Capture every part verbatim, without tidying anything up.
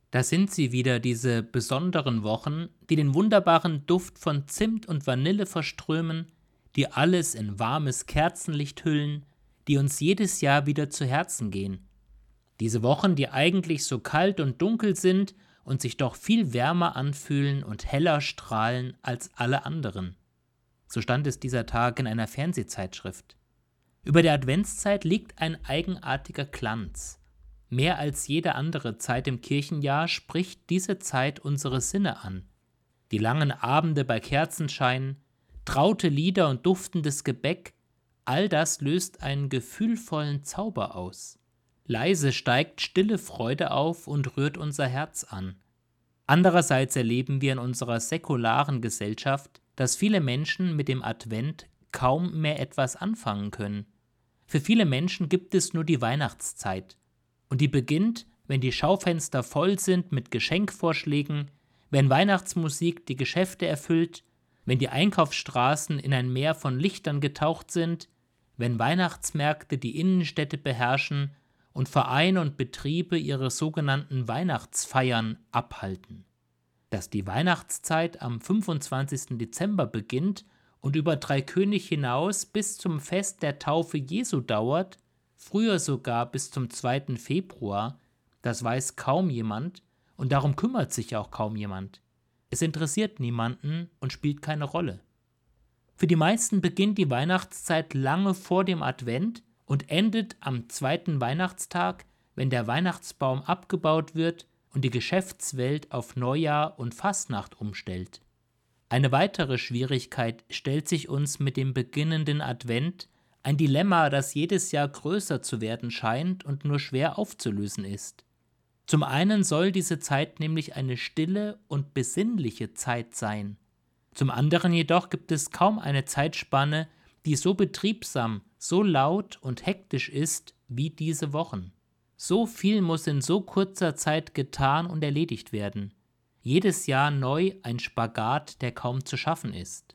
Da sind sie wieder, diese besonderen Wochen, die den wunderbaren Duft von Zimt und Vanille verströmen, die alles in warmes Kerzenlicht hüllen, die uns jedes Jahr wieder zu Herzen gehen. Diese Wochen, die eigentlich so kalt und dunkel sind und sich doch viel wärmer anfühlen und heller strahlen als alle anderen. So stand es dieser Tag in einer Fernsehzeitschrift. Über der Adventszeit liegt ein eigenartiger Glanz. Mehr als jede andere Zeit im Kirchenjahr spricht diese Zeit unsere Sinne an. Die langen Abende bei Kerzenschein, traute Lieder und duftendes Gebäck, all das löst einen gefühlvollen Zauber aus. Leise steigt stille Freude auf und rührt unser Herz an. Andererseits erleben wir in unserer säkularen Gesellschaft, dass viele Menschen mit dem Advent kaum mehr etwas anfangen können. Für viele Menschen gibt es nur die Weihnachtszeit. Und die beginnt, wenn die Schaufenster voll sind mit Geschenkvorschlägen, wenn Weihnachtsmusik die Geschäfte erfüllt, wenn die Einkaufsstraßen in ein Meer von Lichtern getaucht sind, wenn Weihnachtsmärkte die Innenstädte beherrschen und Vereine und Betriebe ihre sogenannten Weihnachtsfeiern abhalten. Dass die Weihnachtszeit am fünfundzwanzigsten Dezember beginnt und über Dreikönig hinaus bis zum Fest der Taufe Jesu dauert, früher sogar bis zum zweiten Februar, das weiß kaum jemand und darum kümmert sich auch kaum jemand. Es interessiert niemanden und spielt keine Rolle. Für die meisten beginnt die Weihnachtszeit lange vor dem Advent und endet am zweiten Weihnachtstag, wenn der Weihnachtsbaum abgebaut wird und die Geschäftswelt auf Neujahr und Fastnacht umstellt. Eine weitere Schwierigkeit stellt sich uns mit dem beginnenden Advent, ein Dilemma, das jedes Jahr größer zu werden scheint und nur schwer aufzulösen ist. Zum einen soll diese Zeit nämlich eine stille und besinnliche Zeit sein. Zum anderen jedoch gibt es kaum eine Zeitspanne, die so betriebsam, so laut und hektisch ist wie diese Wochen. So viel muss in so kurzer Zeit getan und erledigt werden. Jedes Jahr neu ein Spagat, der kaum zu schaffen ist.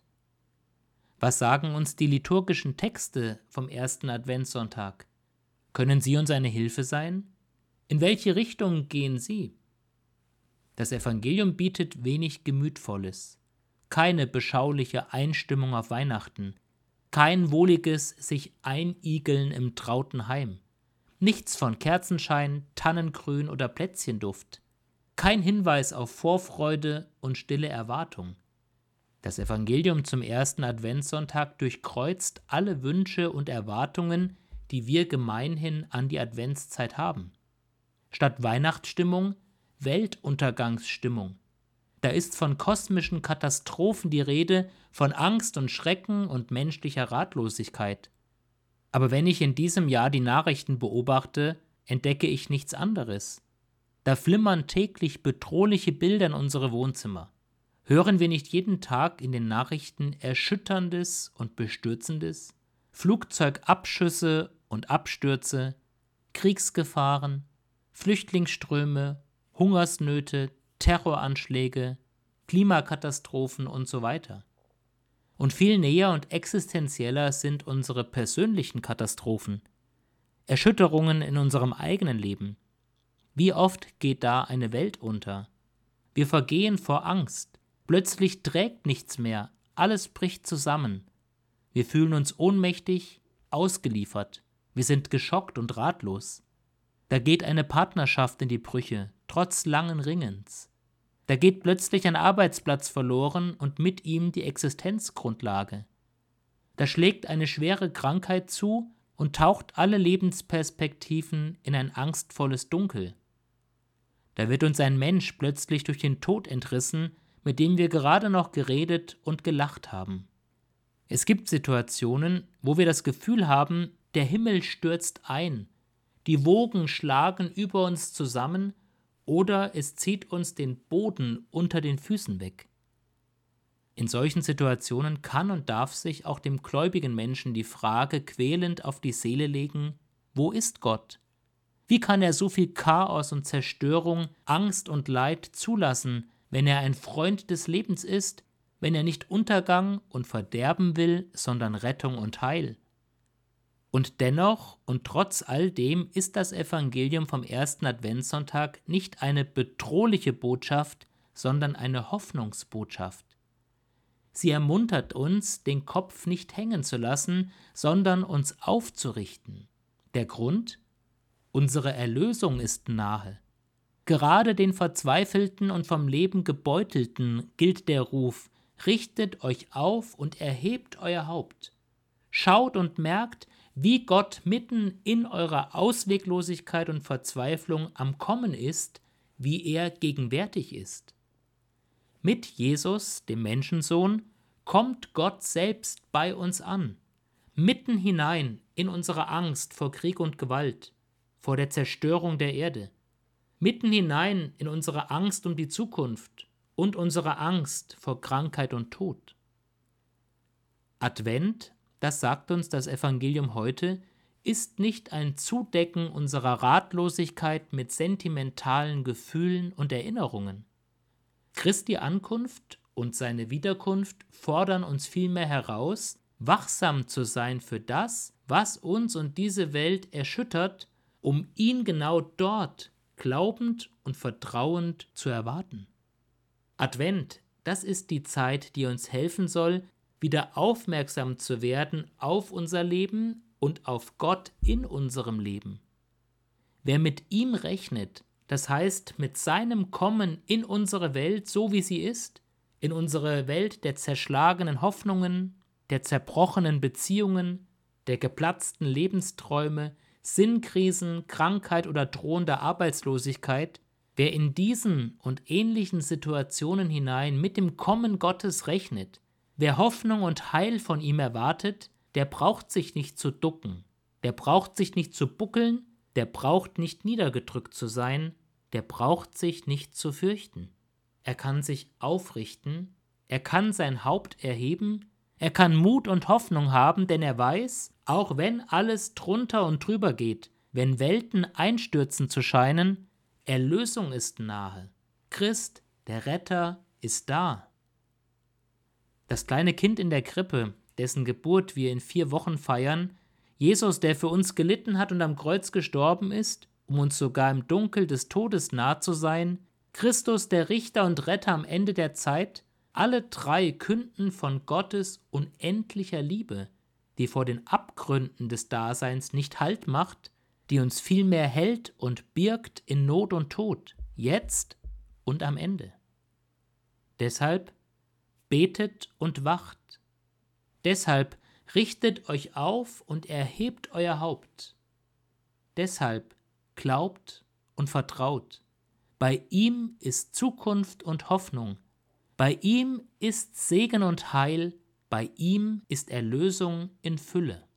Was sagen uns die liturgischen Texte vom ersten Adventssonntag? Können sie uns eine Hilfe sein? In welche Richtung gehen sie? Das Evangelium bietet wenig Gemütvolles, keine beschauliche Einstimmung auf Weihnachten, kein wohliges sich einigeln im trauten Heim, nichts von Kerzenschein, Tannengrün oder Plätzchenduft, kein Hinweis auf Vorfreude und stille Erwartung. Das Evangelium zum ersten Adventssonntag durchkreuzt alle Wünsche und Erwartungen, die wir gemeinhin an die Adventszeit haben. Statt Weihnachtsstimmung, Weltuntergangsstimmung. Da ist von kosmischen Katastrophen die Rede, von Angst und Schrecken und menschlicher Ratlosigkeit. Aber wenn ich in diesem Jahr die Nachrichten beobachte, entdecke ich nichts anderes. Da flimmern täglich bedrohliche Bilder in unsere Wohnzimmer. Hören wir nicht jeden Tag in den Nachrichten Erschütterndes und Bestürzendes? Flugzeugabschüsse und Abstürze, Kriegsgefahren, Flüchtlingsströme, Hungersnöte, Terroranschläge, Klimakatastrophen und so weiter. Und viel näher und existenzieller sind unsere persönlichen Katastrophen, Erschütterungen in unserem eigenen Leben. Wie oft geht da eine Welt unter? Wir vergehen vor Angst. Plötzlich trägt nichts mehr, alles bricht zusammen. Wir fühlen uns ohnmächtig, ausgeliefert. Wir sind geschockt und ratlos. Da geht eine Partnerschaft in die Brüche, trotz langen Ringens. Da geht plötzlich ein Arbeitsplatz verloren und mit ihm die Existenzgrundlage. Da schlägt eine schwere Krankheit zu und taucht alle Lebensperspektiven in ein angstvolles Dunkel. Da wird uns ein Mensch plötzlich durch den Tod entrissen, mit dem wir gerade noch geredet und gelacht haben. Es gibt Situationen, wo wir das Gefühl haben, der Himmel stürzt ein, die Wogen schlagen über uns zusammen oder es zieht uns den Boden unter den Füßen weg. In solchen Situationen kann und darf sich auch dem gläubigen Menschen die Frage quälend auf die Seele legen: Wo ist Gott? Wie kann er so viel Chaos und Zerstörung, Angst und Leid zulassen, wenn er ein Freund des Lebens ist, wenn er nicht Untergang und Verderben will, sondern Rettung und Heil? Und dennoch und trotz all dem ist das Evangelium vom ersten Adventssonntag nicht eine bedrohliche Botschaft, sondern eine Hoffnungsbotschaft. Sie ermuntert uns, den Kopf nicht hängen zu lassen, sondern uns aufzurichten. Der Grund? Unsere Erlösung ist nahe. Gerade den Verzweifelten und vom Leben Gebeutelten gilt der Ruf: Richtet euch auf und erhebt euer Haupt. Schaut und merkt, wie Gott mitten in eurer Ausweglosigkeit und Verzweiflung am Kommen ist, wie er gegenwärtig ist. Mit Jesus, dem Menschensohn, kommt Gott selbst bei uns an, mitten hinein in unsere Angst vor Krieg und Gewalt, vor der Zerstörung der Erde, mitten hinein in unsere Angst um die Zukunft und unsere Angst vor Krankheit und Tod. Advent, das sagt uns das Evangelium heute, ist nicht ein Zudecken unserer Ratlosigkeit mit sentimentalen Gefühlen und Erinnerungen. Christi Ankunft und seine Wiederkunft fordern uns vielmehr heraus, wachsam zu sein für das, was uns und diese Welt erschüttert, um ihn genau dort glaubend und vertrauend zu erwarten. Advent, das ist die Zeit, die uns helfen soll, wieder aufmerksam zu werden auf unser Leben und auf Gott in unserem Leben. Wer mit ihm rechnet, das heißt mit seinem Kommen in unsere Welt, so wie sie ist, in unsere Welt der zerschlagenen Hoffnungen, der zerbrochenen Beziehungen, der geplatzten Lebensträume, Sinnkrisen, Krankheit oder drohender Arbeitslosigkeit, wer in diesen und ähnlichen Situationen hinein mit dem Kommen Gottes rechnet, wer Hoffnung und Heil von ihm erwartet, der braucht sich nicht zu ducken, der braucht sich nicht zu buckeln, der braucht nicht niedergedrückt zu sein, der braucht sich nicht zu fürchten. Er kann sich aufrichten, er kann sein Haupt erheben, er kann Mut und Hoffnung haben, denn er weiß, auch wenn alles drunter und drüber geht, wenn Welten einstürzen zu scheinen, Erlösung ist nahe. Christ, der Retter, ist da. Das kleine Kind in der Krippe, dessen Geburt wir in vier Wochen feiern, Jesus, der für uns gelitten hat und am Kreuz gestorben ist, um uns sogar im Dunkel des Todes nah zu sein, Christus, der Richter und Retter am Ende der Zeit, alle drei künden von Gottes unendlicher Liebe, die vor den Abgründen des Daseins nicht Halt macht, die uns vielmehr hält und birgt in Not und Tod, jetzt und am Ende. Deshalb betet und wacht. Deshalb richtet euch auf und erhebt euer Haupt. Deshalb glaubt und vertraut. Bei ihm ist Zukunft und Hoffnung. Bei ihm ist Segen und Heil. Bei ihm ist Erlösung in Fülle.